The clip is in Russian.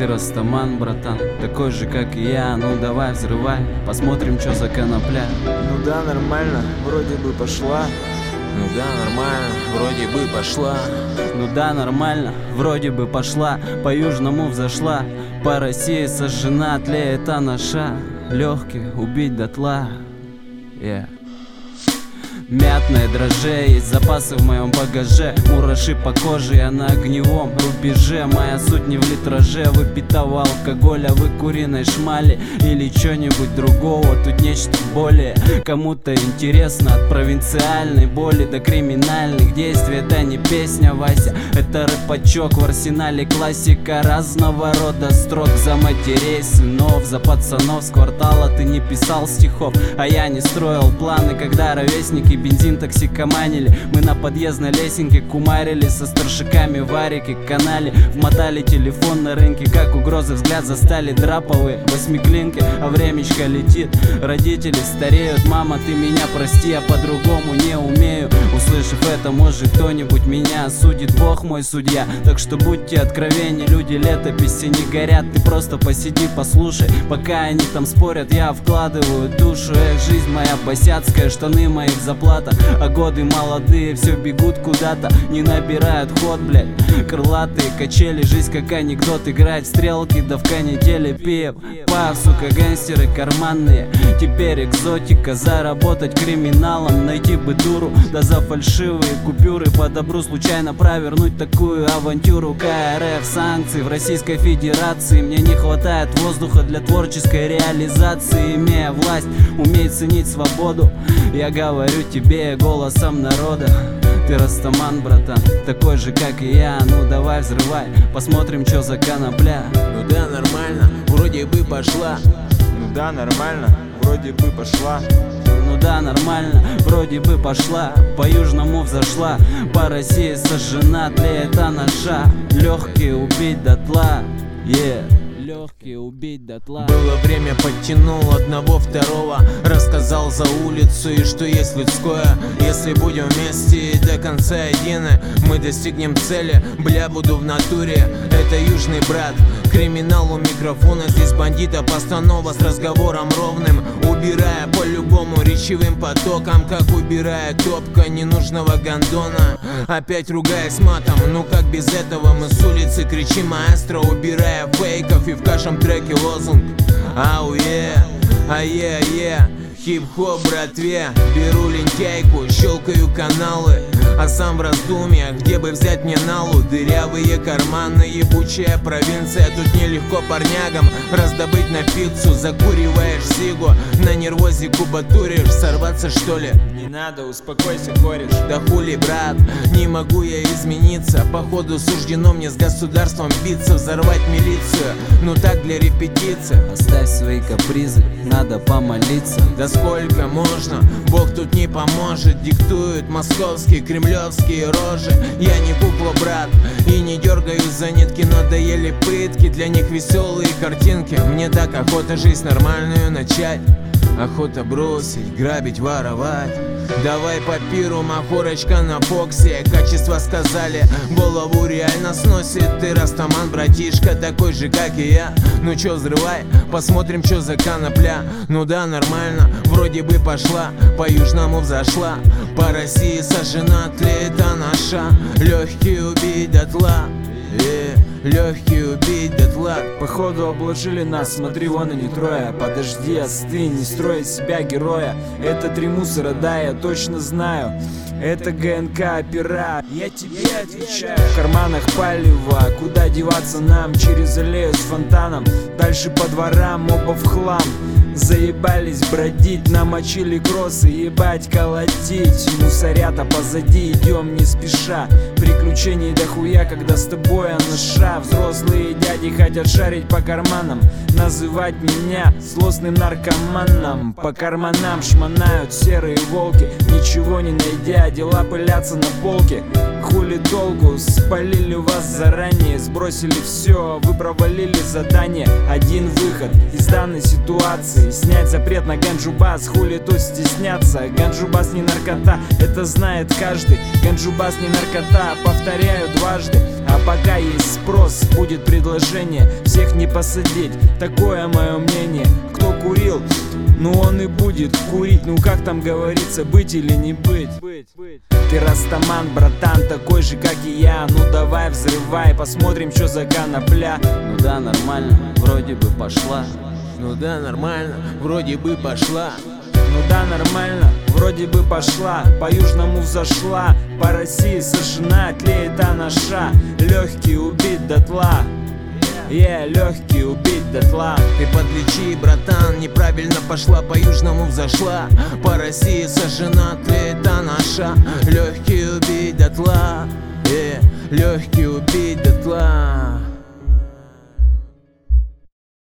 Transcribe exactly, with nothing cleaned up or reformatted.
Ты растаман, братан, такой же, как и я. Ну давай взрывай, посмотрим, чё за конопля. Ну да, нормально, вроде бы пошла. Ну да, нормально, вроде бы пошла. Ну да, нормально, вроде бы пошла. По-южному взошла, по России сожжена, тлеет анаша. Легкие убить дотла, yeah. Мятное дрожжи, есть запасы в моем багаже. Мураши по коже, я на огневом рубеже. Моя суть не в литраже выпитого алкоголя. Вы куриной шмали или чё-нибудь другого. Тут нечто более кому-то интересно. От провинциальной боли до криминальных действий. Это не песня, Вася, это рэпачок в арсенале. Классика разного рода строк. За матерей, сынов, за пацанов с квартала. Ты не писал стихов, а я не строил планы. Когда ровесники бензин токсикоманили, мы на подъездной лесенке кумарили со старшиками в Арике, канале. Вмотали телефон на рынке, как угрозы взгляд застали драповые восьмиклинки. А времечко летит, родители стареют. Мама, ты меня прости, я по-другому не умею. Услышав это, может кто-нибудь меня осудит. Бог мой судья, так что будьте откровенни. Люди летописи не горят, ты просто посиди, послушай. Пока они там спорят, я вкладываю душу. Эх, жизнь моя босяцкая, штаны мои в заплатах. А годы молодые все бегут куда-то, не набирают ход, блядь. Крылатые качели, жизнь как анекдот. Играть в стрелки, да в канители пив. Пав, сука, гангстеры карманные. Теперь экзотика, заработать криминалом. Найти бы дуру, да за фальшивые купюры. По добру случайно провернуть такую авантюру. КРФ, санкции в Российской Федерации. Мне не хватает воздуха для творческой реализации. Имея власть, умей ценить свободу. Я говорю тебе голосом народа. Ты растаман, братан, такой же, как и я. Ну давай взрывай, посмотрим, чё за конопля. Ну да, нормально, вроде бы пошла. Ну да, нормально, вроде бы пошла. Ну да, нормально, вроде бы пошла. По-южному взошла, по России сожжена, тлеет анаша. Легкие убить дотла, yeah. Легкие убить дотла. Было время, подтянул одного, второго. Рассказал за улицу и что есть людское. Если будем вместе и до конца едины, мы достигнем цели, бля, буду в натуре. Это южный брат, криминал у микрофона. Здесь бандита, постанова с разговором ровным. Убирая по-любому речевым потоком, как убирая топка ненужного гондона. Опять ругаясь матом, ну как без этого? Мы с улицы кричим маэстро, убирая фейков. И в каждом треке лозунг ау е, ае, ае. Хип-хоп, братве, беру лентяйку, щелкаю каналы. А сам в раздумьях, где бы взять мне налу. Дырявые карманы, ебучая провинция. Тут нелегко парнягам раздобыть на пиццу. Закуриваешь сигу, на нервозе кубатуришь. Сорваться что ли? Не надо, успокойся, кореш. Да хули, брат, не могу я измениться. Походу суждено мне с государством биться. Взорвать милицию, ну так для репетиции. Оставь свои капризы, надо помолиться. Да сколько можно, Бог тут не поможет. Диктуют московские, кремлевские рожи. Я не кукла, брат, и не дергаюсь за нитки. Надоели пытки, для них веселые картинки. Мне так охота жизнь нормальную начать. Охота бросить, грабить, воровать. Давай по пиру, махорочка на фоксе. Качество сказали, голову реально сносит. Ты растаман, братишка, такой же, как и я. Ну чё, взрывай, посмотрим, чё за конопля. Ну да, нормально, вроде бы пошла. По-южному взошла, по России сожжена, тлеет анаша. Легкие убить дотла, yeah. Легкие убить дотла. Походу обложили нас, смотри, вон они трое. Подожди, остынь, не строй из себя героя. Это три мусора, да, я точно знаю. Это ГНК опера, я тебе отвечаю. В карманах палево, куда деваться нам? Через аллею с фонтаном, дальше по дворам, оба в хлам. Заебались бродить, намочили кроссы, ебать колотить. Мусорята позади, идем не спеша. Приключений дохуя, когда с тобой анаша. Взрослые дяди хотят шарить по карманам, называть меня злостным наркоманом. По карманам шмонают серые волки, не ничего не найдя. Дела пылятся на полке, хули толку? Спалили вас заранее, сбросили все, вы провалили задание. Один выход из данной ситуации: снять запрет на ганджубас. Хули тут стесняться, ганджубас не наркота, это знает каждый. Ганджубас не наркота, повторяю дважды. А пока есть спрос, будет предложение всех не посадить. Такое мое мнение. Кто курил, ну он и будет курить. Ну как там говорится, быть или не быть? Ты растаман, братан, такой же, как и я. Ну давай взрывай, посмотрим, что за конопля. Ну да, нормально, вроде бы пошла. Ну да, нормально, вроде бы пошла. Ну да, нормально, вроде бы пошла. По южному взошла, по России сожжена, тлеет анаша. Легкий убит дотла, yeah, легкий убит дотла. Ты подлечи, братан, неправильно пошла, по южному взошла, по России сожжена, тлеет анаша. Легкий убить дотла, yeah, легкий убить дотла.